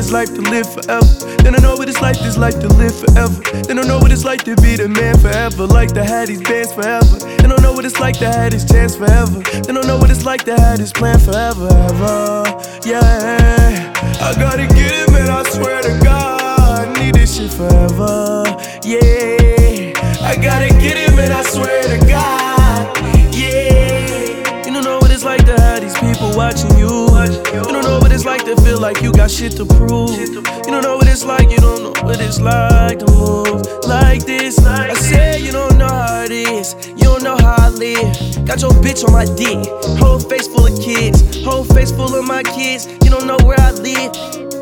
this life to live forever. They don't know what it's like, this life to live forever. They don't know what it's like to be the man forever. Like to have these bands forever. They don't know what it's like to have this chance forever. They don't know what it's like to have this plan forever, ever. Yeah, I gotta get it, man, I swear to God, I need this shit forever. Yeah, I gotta get it, man, I swear to God. Yeah, you don't know what it's like to have these people watching you. You don't know what it's like to feel like you got shit to prove. You don't know what it's like, you don't know what it's like to move like this. I said you don't know how it is, you don't know how I live. Got your bitch on my dick, whole face full of kids, whole face full of my kids. You don't know where I live.